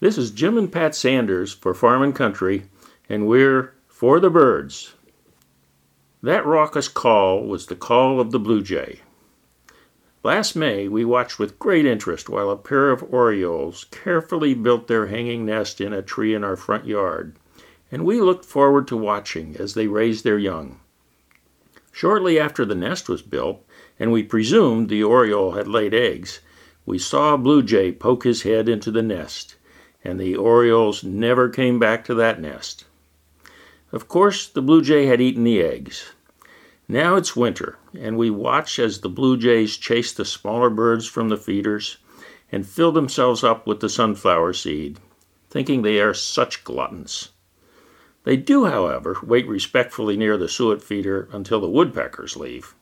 This is Jim and Pat Sanders for Farm and Country, and we're for the birds. That raucous call was the call of the blue jay. Last May, we watched with great interest while a pair of orioles carefully built their hanging nest in a tree in our front yard, and we looked forward to watching as they raised their young. Shortly after the nest was built, and we presumed the oriole had laid eggs, we saw a blue jay poke his head into the nest, and the orioles never came back to that nest. Of course, the blue jay had eaten the eggs. Now it's winter, and we watch as the blue jays chase the smaller birds from the feeders and fill themselves up with the sunflower seed, thinking they are such gluttons. They do, however, wait respectfully near the suet feeder until the woodpeckers leave.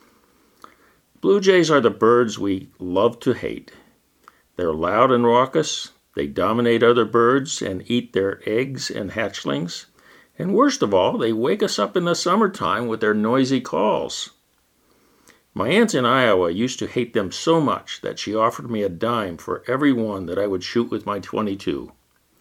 Blue jays are the birds we love to hate. They're loud and raucous, they dominate other birds and eat their eggs and hatchlings, and worst of all, they wake us up in the summertime with their noisy calls. My aunt in Iowa used to hate them so much that she offered me a dime for every one that I would shoot with my .22.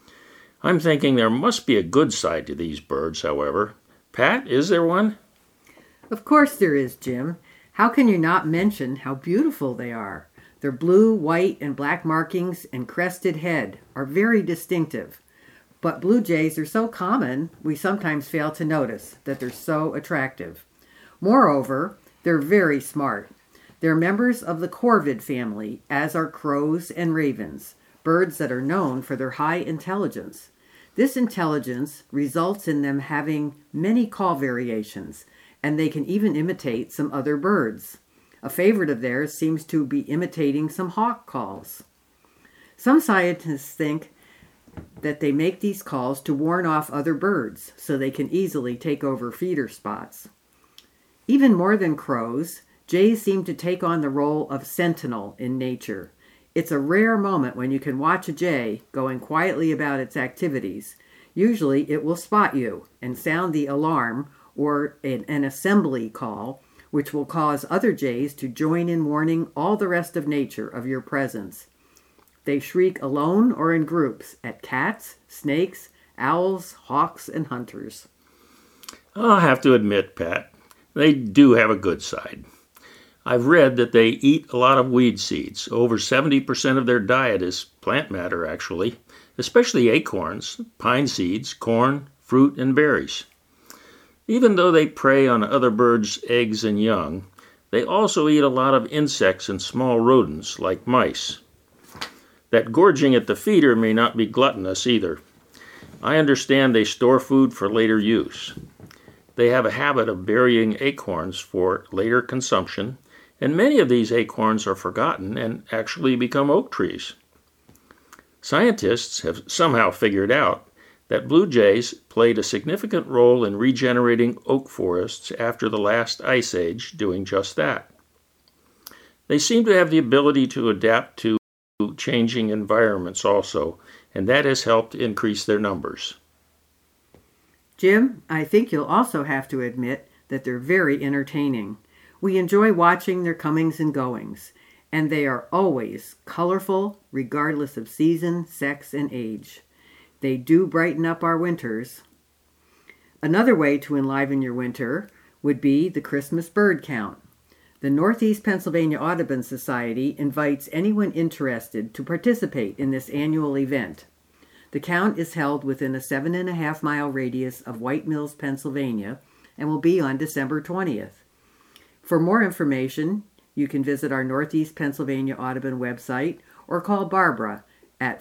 I'm thinking there must be a good side to these birds, however. Pat, is there one? Of course there is, Jim. How can you not mention how beautiful they are? Their blue, white, and black markings and crested head are very distinctive. But blue jays are so common, we sometimes fail to notice that they're so attractive. Moreover, they're very smart. They're members of the corvid family, as are crows and ravens, birds that are known for their high intelligence. This intelligence results in them having many call variations, and they can even imitate some other birds. A favorite of theirs seems to be imitating some hawk calls. Some scientists think that they make these calls to warn off other birds so they can easily take over feeder spots. Even more than crows, jays seem to take on the role of sentinel in nature. It's a rare moment when you can watch a jay going quietly about its activities. Usually it will spot you and sound the alarm or an assembly call, which will cause other jays to join in warning all the rest of nature of your presence. They shriek alone or in groups at cats, snakes, owls, hawks, and hunters. I'll have to admit, Pat, they do have a good side. I've read that they eat a lot of weed seeds. Over 70% of their diet is plant matter, actually, especially acorns, pine seeds, corn, fruit, and berries. Even though they prey on other birds' eggs and young, they also eat a lot of insects and small rodents like mice. That gorging at the feeder may not be gluttonous either. I understand they store food for later use. They have a habit of burying acorns for later consumption, and many of these acorns are forgotten and actually become oak trees. Scientists have somehow figured out that blue jays played a significant role in regenerating oak forests after the last ice age, doing just that. They seem to have the ability to adapt to changing environments also, and that has helped increase their numbers. Jim, I think you'll also have to admit that they're very entertaining. We enjoy watching their comings and goings, and they are always colorful, regardless of season, sex, and age. They do brighten up our winters. Another way to enliven your winter would be the Christmas bird count. The Northeast Pennsylvania Audubon Society invites anyone interested to participate in this annual event. The count is held within a 7.5-mile radius of White Mills, Pennsylvania, and will be on December 20th. For more information, you can visit our Northeast Pennsylvania Audubon website or call Barbara at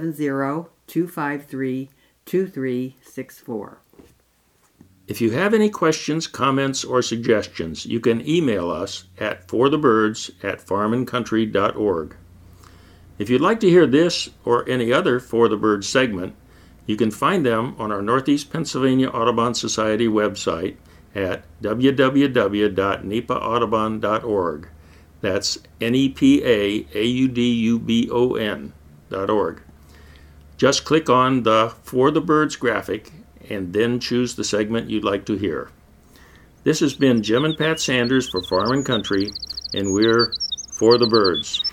570-253-2364. If you have any questions, comments, or suggestions, you can email us at forthebirds@farmandcountry.org. If you'd like to hear this or any other For the Birds segment, you can find them on our Northeast Pennsylvania Audubon Society website at www.nepaAudubon.org. That's NEPAAUDUBON.org. Just click on the For the Birds graphic and then choose the segment you'd like to hear. This has been Jim and Pat Sanders for Farm and Country, and we're For the Birds.